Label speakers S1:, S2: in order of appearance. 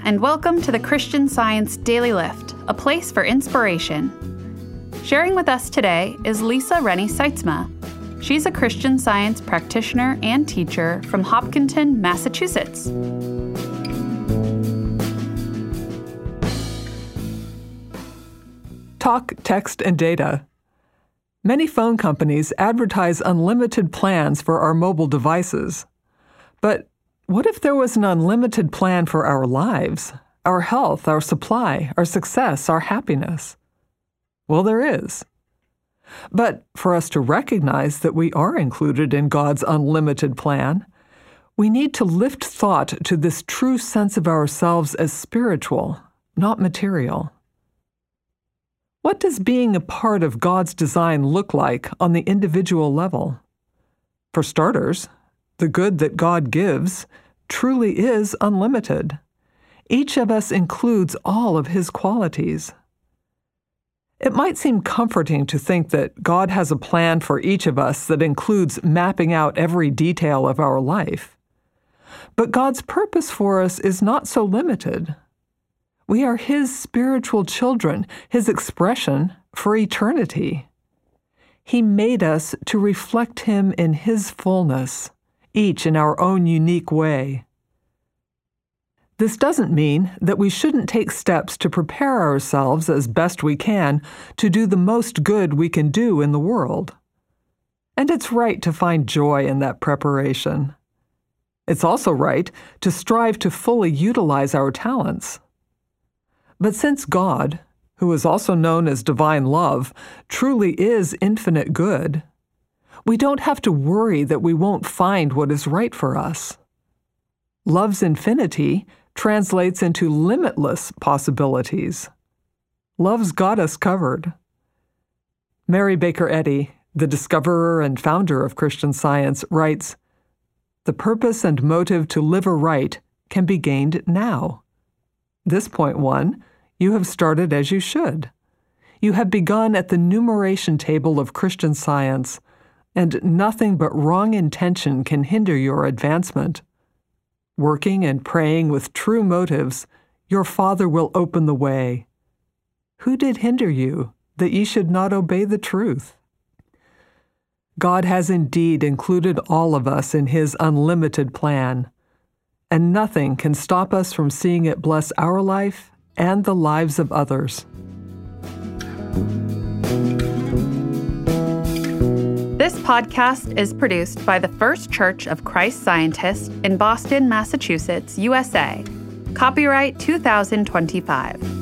S1: and welcome to the Christian Science Daily Lift, a place for inspiration. Sharing with us today is Lisa Rennie Seitzma. She's a Christian Science practitioner and teacher from Hopkinton, Massachusetts.
S2: Talk, text, and data. Many phone companies advertise unlimited plans for our mobile devices. But what if there was an unlimited plan for our lives, our health, our supply, our success, our happiness? Well, there is. But for us to recognize that we are included in God's unlimited plan, we need to lift thought to this true sense of ourselves as spiritual, not material. What does being a part of God's design look like on the individual level? For starters, the good that God gives truly is unlimited. Each of us includes all of His qualities. It might seem comforting to think that God has a plan for each of us that includes mapping out every detail of our life. But God's purpose for us is not so limited. We are His spiritual children, His expression for eternity. He made us to reflect Him in His fullness, each in our own unique way. This doesn't mean that we shouldn't take steps to prepare ourselves as best we can to do the most good we can do in the world. And it's right to find joy in that preparation. It's also right to strive to fully utilize our talents. But since God, who is also known as divine love, truly is infinite good, we don't have to worry that we won't find what is right for us. Love's infinity translates into limitless possibilities. Love's got us covered. Mary Baker Eddy, the discoverer and founder of Christian Science, writes, "The purpose and motive to live aright can be gained now. This point one, you have started as you should. You have begun at the numeration table of Christian Science, and nothing but wrong intention can hinder your advancement. Working and praying with true motives, your Father will open the way. Who did hinder you, that ye should not obey the truth?" God has indeed included all of us in His unlimited plan, and nothing can stop us from seeing it bless our life and the lives of others.
S1: This podcast is produced by the First Church of Christ Scientists in Boston, Massachusetts, USA. Copyright 2025.